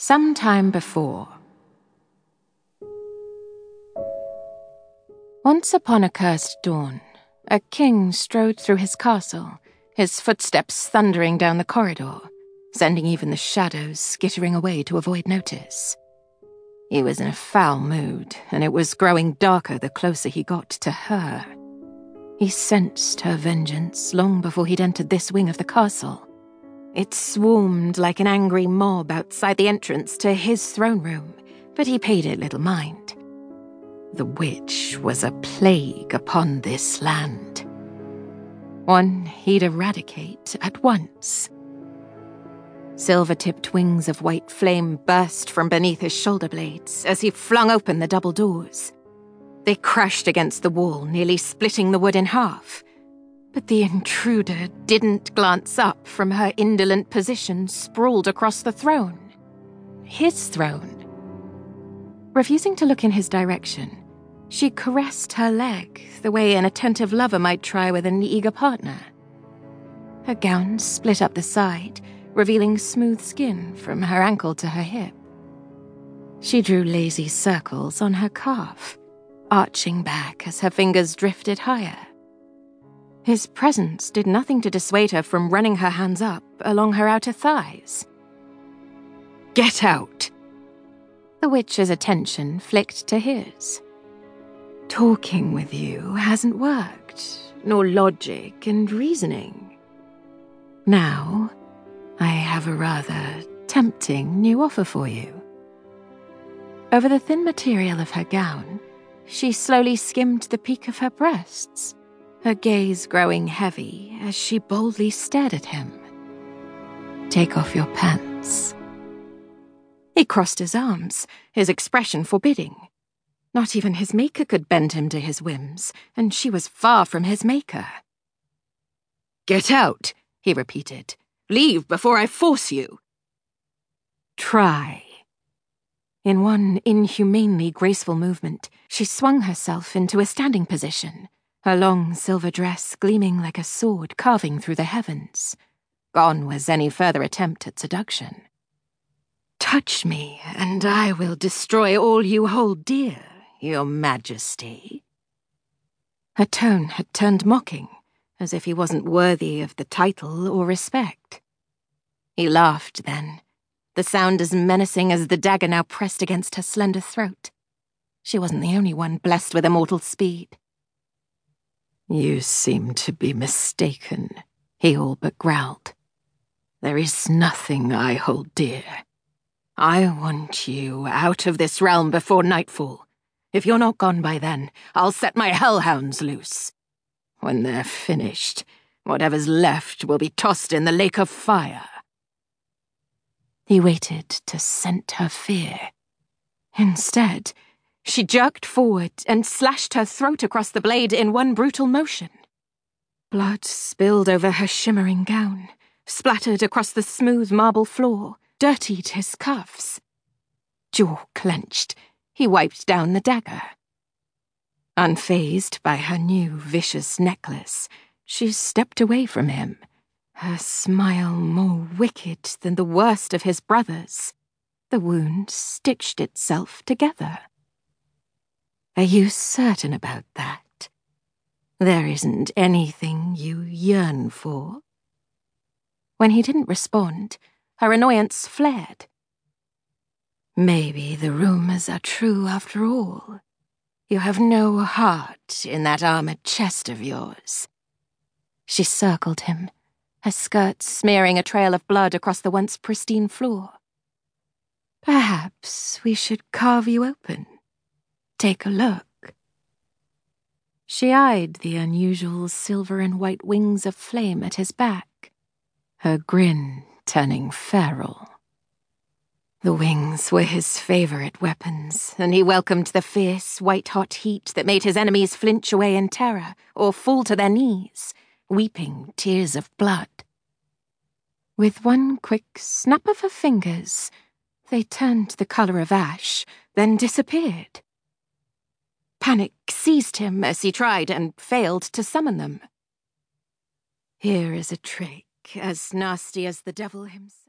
Sometime before. Once upon a cursed dawn, a king strode through his castle, his footsteps thundering down the corridor, sending even the shadows skittering away to avoid notice. He was in a foul mood, and it was growing darker the closer he got to her. He sensed her vengeance long before he'd entered this wing of the castle. It swarmed like an angry mob outside the entrance to his throne room, but he paid it little mind. The witch was a plague upon this land. One he'd eradicate at once. Silver-tipped wings of white flame burst from beneath his shoulder blades as he flung open the double doors. They crashed against the wall, nearly splitting the wood in half. But the intruder didn't glance up from her indolent position sprawled across the throne. His throne. Refusing to look in his direction, she caressed her leg the way an attentive lover might try with an eager partner. Her gown split up the side, revealing smooth skin from her ankle to her hip. She drew lazy circles on her calf, arching back as her fingers drifted higher. His presence did nothing to dissuade her from running her hands up along her outer thighs. "Get out!" The witch's attention flicked to his. "Talking with you hasn't worked, nor logic and reasoning. Now, I have a rather tempting new offer for you." Over the thin material of her gown, she slowly skimmed the peak of her breasts, her gaze growing heavy as she boldly stared at him. "Take off your pants." He crossed his arms, his expression forbidding. Not even his maker could bend him to his whims, and she was far from his maker. "Get out," he repeated. "Leave before I force you." "Try." In one inhumanely graceful movement, she swung herself into a standing position, her long silver dress gleaming like a sword carving through the heavens. Gone was any further attempt at seduction. "Touch me, and I will destroy all you hold dear, Your Majesty." Her tone had turned mocking, as if he wasn't worthy of the title or respect. He laughed then, the sound as menacing as the dagger now pressed against her slender throat. She wasn't the only one blessed with immortal speed. "You seem to be mistaken," he all but growled. "There is nothing I hold dear. I want you out of this realm before nightfall. If you're not gone by then, I'll set my hellhounds loose. When they're finished, whatever's left will be tossed in the lake of fire." He waited to scent her fear. Instead, she jerked forward and slashed her throat across the blade in one brutal motion. Blood spilled over her shimmering gown, splattered across the smooth marble floor, dirtied his cuffs. Jaw clenched, he wiped down the dagger. Unfazed by her new vicious necklace, she stepped away from him, her smile more wicked than the worst of his brothers. The wound stitched itself together. "Are you certain about that? There isn't anything you yearn for?" When he didn't respond, her annoyance flared. "Maybe the rumors are true after all. You have no heart in that armored chest of yours." She circled him, her skirt smearing a trail of blood across the once pristine floor. "Perhaps we should carve you open. Take a look." She eyed the unusual silver and white wings of flame at his back, her grin turning feral. The wings were his favorite weapons, and he welcomed the fierce, white-hot heat that made his enemies flinch away in terror or fall to their knees, weeping tears of blood. With one quick snap of her fingers, they turned the color of ash, then disappeared. Panic seized him as he tried and failed to summon them. Here is a trick as nasty as the devil himself.